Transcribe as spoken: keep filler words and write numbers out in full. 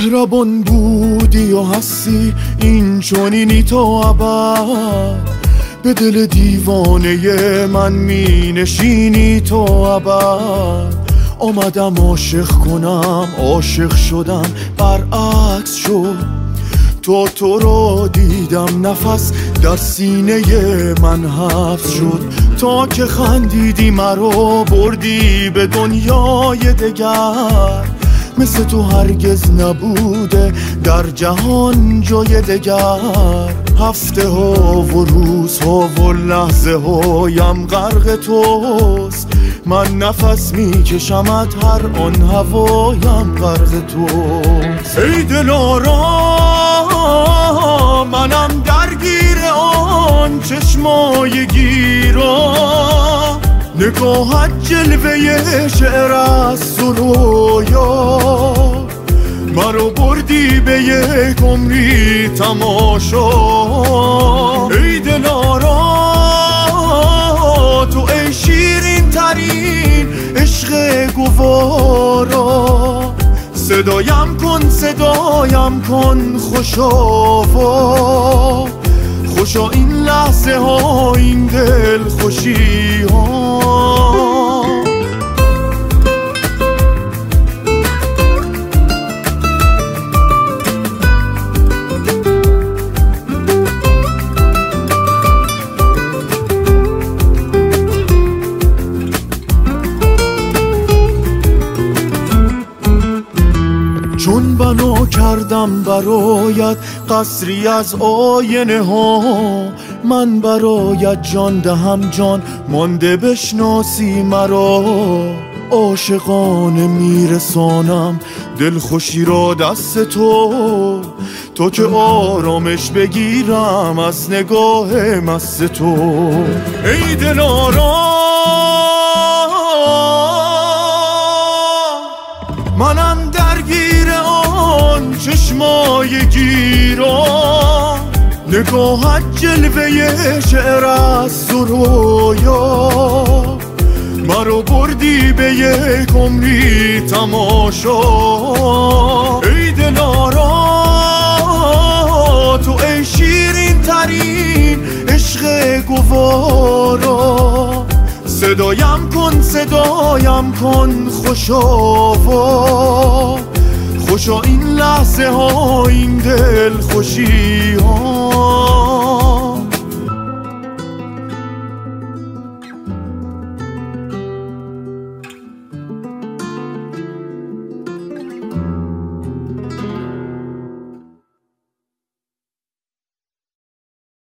مهربان بودی و هستی این چنینی تا ابد، به دل دیوانه من می نشینی تا ابد. آمدم عاشق کنم عاشق شدم برعکس شد، تو تو رو دیدم نفس در سینه من حبس شد. تا که خندیدی مرا بردی به دنیای دگر، مثل تو هرگز نبوده در جهان جای دگر. هفته ها و روزها و لحظه هایم غرق توست، من نفس میکشمت هر آن هوایم غرق توست. ای دلارام منم درگیر آن چشمای گیرا، نگاهت جلوه شعر است و رویا، مرا بردی به یک عمری تماشا. ای دلارا تو ای شیرین ترین عشق گوارا، صدایم کن صدایم کن خوشا خوشا این لحظه ها این دل خوشی ها. چون بنا کردم برایت قصری از آینه ها، من برایت جان دهم جان مانده بشناسی مرا. عاشقانه میرسانم دلخوشی را دست تو، تو که آرامش بگیرم از نگاه مست تو. ای دلارام منم درگیر آن چشمای گیرا، نگاهت جلوه شعر است و رویا، مرا بردی به یک عمری تماشا. ای دلارا تو ای شیرین ترین عشق گوارا، صدایم کن صدایم کن خوشا خوشا این لحظه ها این دل خوشی ها.